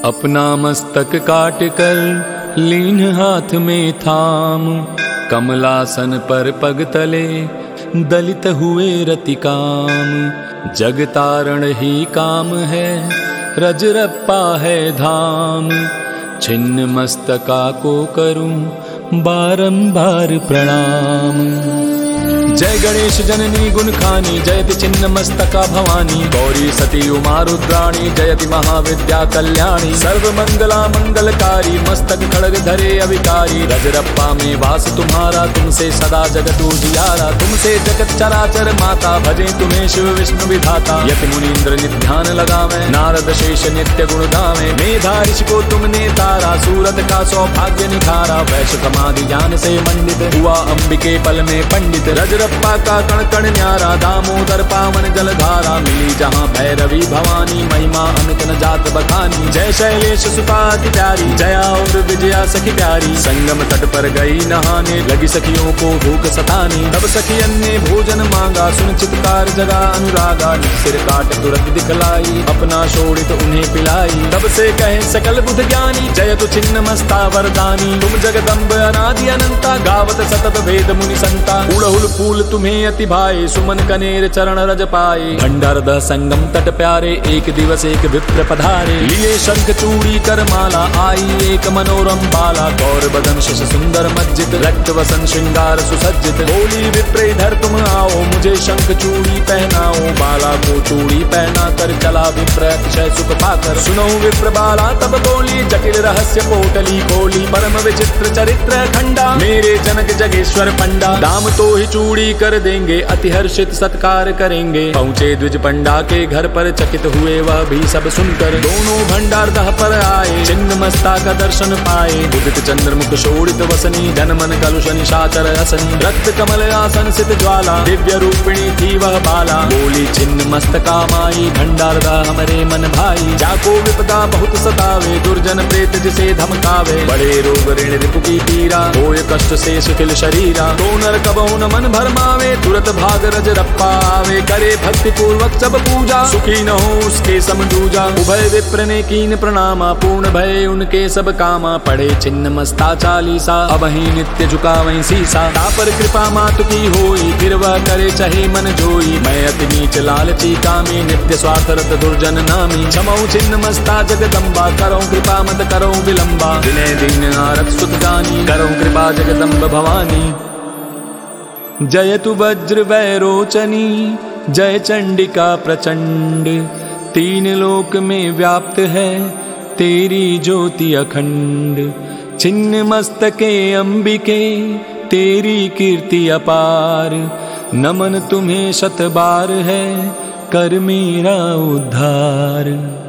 अपना मस्तक काट कर लीन हाथ में थाम, कमलासन पर पग तले दलित हुए रतिकाम। जग तारण ही काम है, रजरप्पा है धाम। छिन्न मस्तका को करूं बारंबार प्रणाम। जय गणेश जननी गुण खानी, जयति छिन्न मस्तका भवानी। गौरी सती उमा रुद्राणी, जयति महाविद्या कल्याणी। सर्व मंगला मंगलकारी, मस्तक खड़ग धरे अविकारी। रजरप्पा में वास तुम्हारा, तुमसे सदा जगत उजियारा। तुमसे जगत चराचर माता, भजे तुम्हें शिव विष्णु विधाता। यति मुनीन्द्र निध्यान लगावे, नारद शेष नित्य गुण गावे। मेधा ऋषि को तुमने तारा, सूरत का सौभाग्य निखारा। वैश्य समाधि ज्ञान से मंडित, हुआ अंबिके पल में पंडित। रजरप्पा का कण कण न्यारा, दामोदर पावन जलधारा। मिली जहाँ भैरवी भवानी, महिमा अमित न जात बखानी। जय शैलेश सुता अति प्यारी, जया और विजया सखी प्यारी। संगम तट पर गई नहाने, लगी सखियों को भूख सतानी। तब सखियन ने भोजन मांगा, सुन चित्कार जगा अनुरागा। सिर काट तुरंत दिखलाई, अपना शोणित उन्हें पिलाई। तब से कहे सकल बुध ज्ञानी, जय तु छिन्न मस्ता वरदानी। तुम जगदम्ब अनादि अनंता, गावत सतत वेद मुनि संता। उड़हुल फूल तुम्हें अति भाए, सुमन कनेर चरण रज पाए। भंडारदह संगम तट प्यारे, एक दिवस एक विप्र पधारे। लिए शंख चूड़ी कर माला, आई एक मनोरम बाला। गौर बदन शश सुंदर मज्जित, रक्त वसन श्रृंगार सुसज्जित। बोली विप्र इधर तुम आओ, मुझे शंख चूड़ी पहनाओ। बाला को चूड़ी पहना कर चला विप्र अतिशय सुख पाकर। सुनो विप्र बाला तब बोली, जटिल रहस्य पोटली खोली। परम विचित्र चरित्र खंडा, मेरे जनक जगेश्वर पंडा। दाम तो ही चूड़ी कर देंगे, अति हर्षित सत्कार करेंगे। पहुँचे द्विज पंडा के घर पर, चकित हुए वह भी सब सुनकर। दोनों भंडारदह पर आए, छिन्न मस्ता का दर्शन पाए। उदित चंद्रमुख शोणित वसनी, जनमन कलुष निशाचर रसनी। रक्त कमल आसन सित ज्वाला, दिव्य रूपिणी थी वह बाला। बोली छिन्न मस्तका माई, भंडारदह हमरे मन भाई। जाको विपदा बहुत सतावे, दुर्जन प्रेत जिसे धमकावे। बड़े रोग ऋण रिपु की पीरा, होय कष्ट से शिथिल शरीरा। तो नर कबहु न मन भरमावे, तुरत भाग रजरप्पा आवे। करे भक्ति पूर्वक सब पूजा, सुखी न हो उसके सम दूजा। उभय विप्र ने कीन प्रणामा, पूर्ण भय उनके सब कामा। पढ़े छिन्न मस्ता चालीसा, अब ही नित्य झुकावें सीसा। तापर कृपा मातु की होई, फिर वह करे चाहे मन जोई। मैं अति नीच लालची कामी, नित्य स्वार्थरत दुर्जन नामी। क्षमौ छिन्न मस्ता जगदम्बा, करो कृपा मत करो विलंबा। विनय दीन नारद सुत गानी, करो कृपा जगदम्ब भवानी। जय तु वज्र वैरोचनी, जय चंडिका प्रचंड। तीन लोक में व्याप्त है तेरी ज्योति अखंड। छिन्न मस्तके अंबिके, तेरी कीर्ति अपार। नमन तुम्हें शत बार है, कर मेरा उद्धार।